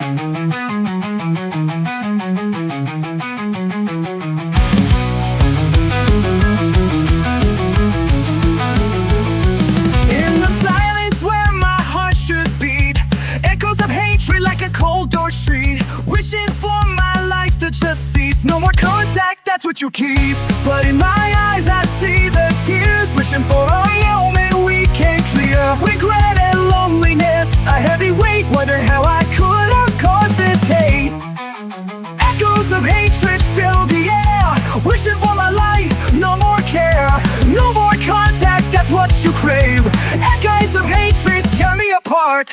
the silence where my heart should beat, echoes of hatred like a cold door street, wishing for my life to just cease. No more contact, that's what you keep. But in my eyes I see the tears, wishing for a moment we can clear. Regret and loneliness, a heavy weight, wondering how I could have caused this hate. Echoes of hatred fill the air, wishing for my life, no more care. No more contact, that's what you crave. Echoes of hatred tear me apart.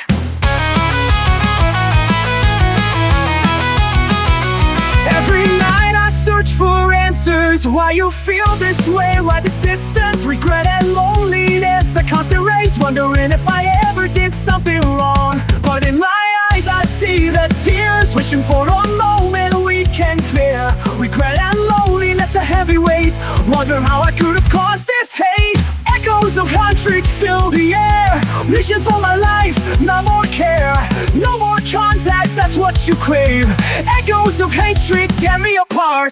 Every night I search for answers. Why you feel this way, why this distance? Regret and loneliness, a constant race, wondering if I ever did something wrong. But in my eyes I see the tears, wishing for a moment we can clear. Regret and loneliness, a heavy weight, wondering how I could have caused this hate. Echoes of hatred fill the air, wishing for my life, no more care. No more contact, that's what you crave. Echoes of hatred tear me apart.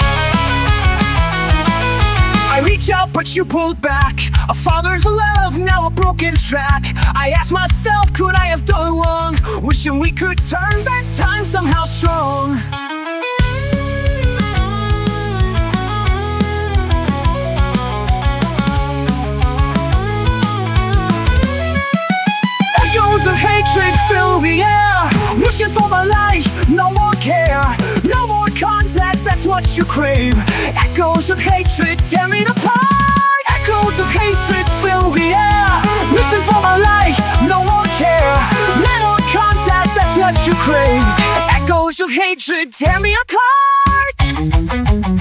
I reach out but you pulled back, a father's love, now a broken track. I ask myself, could I have done wrong? Wishing we could turn back time somehow strong. Echoes of hatred fill the air, wishing for my life, no more care. No more contact, that's what you crave. Echoes of hatred tear me apart. Echoes of hatred fill the air, wishing for my life, no more care. No more contact, that's what you crave. Echoes of hatred tear me apart.